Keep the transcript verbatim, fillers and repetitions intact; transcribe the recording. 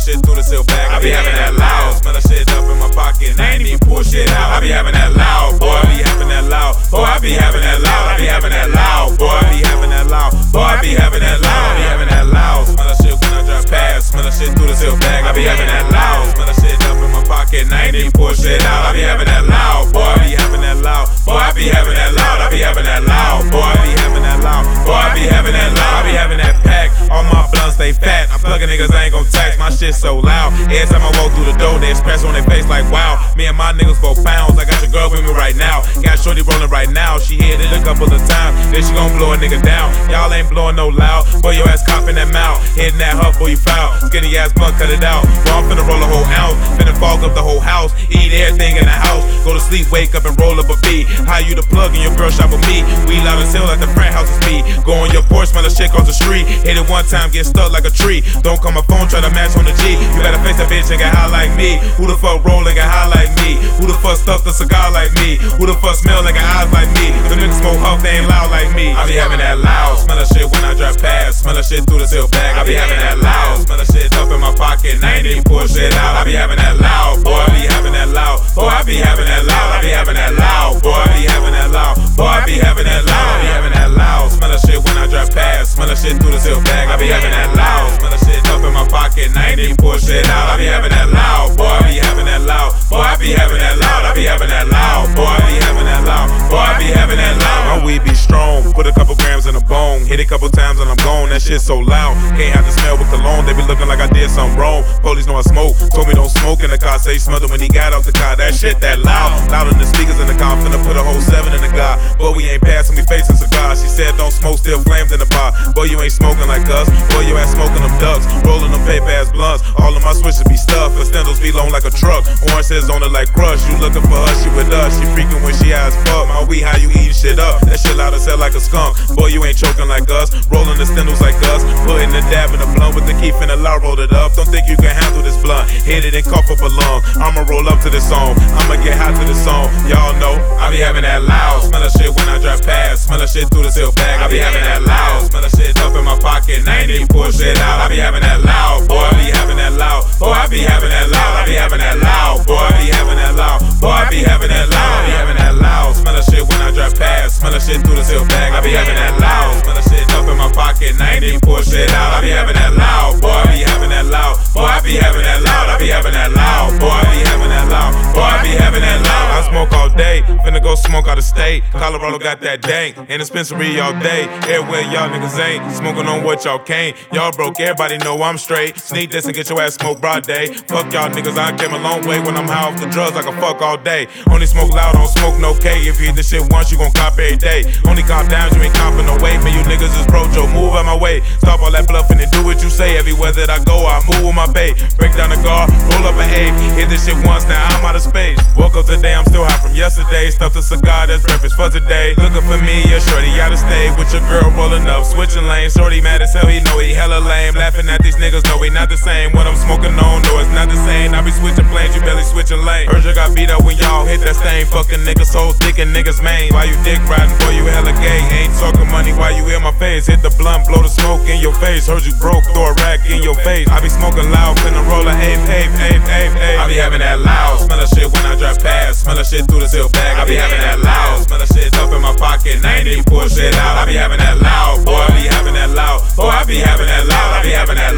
shit through the silk bag. I be having that loud. Smell that shit up in my pocket, and I ain't even pull shit out. I be having that loud, boy. I be having that loud. Boy, I be having that loud. I be having that loud. Boy, I be having that loud. Boy, I be having that loud. I be having that loud. Smell that shit when I drive past. Smell that shit through the silk bag. I be having that loud. Smell that shit up in my pocket, and I ain't even pull shit out. I be having that loud. Boy, I be having that loud. Boy, I be having that loud. I be having that loud. Boy, I be having that loud. Boy, I be having that loud. I be having that pack. All my blunts they fat. I'm plugging niggas, I ain't gon' tax. My shit so loud. Every time I walk through the door, they express on their face like wow. Me and my niggas go pounds. I got your girl with me right now. Got shorty rolling right now. She hit it a couple of times. Then she gon' blow a nigga down. Y'all ain't blowing no loud. Boy, your ass copping that mouth. Hitting that huff, boy, you foul. Skinny ass blunt, cut it out. Boy, I'm finna roll a whole ounce. Finna fog up the whole house. Eat everything in the house. Go to sleep, wake up and roll up a beat. How you the plug and your girl shop with me? We loud as hell at the frat house is me. Go on your porch, smell the shit across the street. Hit it one time, get stuck like a tree. Don't call my phone, try to match on the G. You better face a bitch and get high like me. Who the fuck roll and get high like me? Who the fuck stuff the cigar like me? Who the fuck smell like eyes like me? Them niggas smoke huff, they ain't loud like me. I be having that loud. Smell that shit when I drive past. Smell that shit through the silk bag. I be having that loud. Smell that shit up in my pocket, and I ain't even pull shit out. I be having that loud. Boy, I be having that loud. Boy, I be having that loud. I be having that loud. Boy, I be having that loud. Boy, I be having that loud. I be having that loud. Smell that shit when I drive past. Smell that shit through the silk bag. I be having that loud. Smell that shit up in my pocket, and I ain't even pull shit out. I be having that loud. Boy, I be having that loud. Boy, I be having that loud. I be having that loud. Boy, I be having that loud. Boy, I be having that loud. My weed be strong. Put a couple grams in a bone. Hit it a couple times and I'm gone. That shit so loud. Can't have the smell with cologne. They be looking like I did something wrong. Police know I smoke. Told me don't smoke in the car. Say he smelled it when he got out the car. That shit that loud. Loud in the speakers in the car. I'm finna put a whole seven in the guy. Boy, we ain't passing. We facing cigars. She said don't smoke. Still flames in the bar. Boy, you ain't smoking like us. Boy, you ass smoking them ducks. Rolling them paper ass blunts. All of my switches be stuffed. Her stencils be long like a truck. Orange says on it like crush. You looking for her, she with us. She freaking when she high as fuck. My weed, how you eating shit up? That shit loud as hell like a skunk. Boy, you ain't choking like us. Rolling the stencils like us. Putting the dab in the blunt with the key finna loud roll it up. Don't think you can handle this blunt. Hit it and cough up a lung. I'ma roll up to this song. I'ma get hot to this song. Y'all know I be having that loud. Smell that shit when I drive past. Smell that shit through the silk bag. I be having that loud. Smell that shit up in my pocket, and I ain't even pull shit out. I be having that loud. Boy, I be having that loud. Boy, I be having that loud. I be having that loud. Boy, I be having that loud. Boy, I be having that loud. I be having that loud. Smell that shit when I drive past. Smell that shit through the silk bag. I be having that loud. Smell that shit up in my pocket, and I ain't even pull shit out. I be having that loud. Boy, I be having that loud. Boy, I be having that loud. I be having that loud. Boy, I be having that loud. Boy, I be having that loud. I smoke all day. Finna go smoke out of state. Colorado got that dank. In the dispensary all day. Everywhere y'all niggas ain't. Smoking on what y'all can't. Y'all broke, everybody know I'm straight. Sneak this and get your ass smoked broad day. Fuck y'all niggas, I came a long way. When I'm high off the drugs, I can fuck all day. Only smoke loud, don't smoke no K. If you hit this shit once, you gon' cop every day. Only cop down, you ain't copping no way. Man, you niggas is brojo, move out my way. Stop all that bluffing and do what you say. Everywhere that I go, I move with my bait. Break down the guard, roll up an eight. Hit this shit once, now I'm out of space. Woke up today, I'm still high from yesterday. Stuffed a cigar, that's breakfast for today. Looking for me, yeah, shorty, out of state. With your girl rolling up, switching lanes. Shorty mad as hell, he know he hella lame. Laughing at these niggas, know we not the same. What I'm smoking on, no, it's not the same. I be switching planes, you barely switching lanes. Heard you got beat up when y'all hit that stain. Fucking niggas so thick and niggas main. Why you dick riding, boy, you hella gay. Ain't talking money, why you in my face? Hit the blunt, blow the smoke in your face. Heard you broke, throw a rack in your face. I be smoking loud, finna roll a ape, ape, ape, ape, ape. I be having that loud. Smell that shit when I drive past. Smell that shit through the silk bag. I be having that loud. Smell that shit up in my pocket, and I ain't even pull shit out. I be having that loud. Boy, I be having that loud. Boy, I be having that loud. I be having that loud.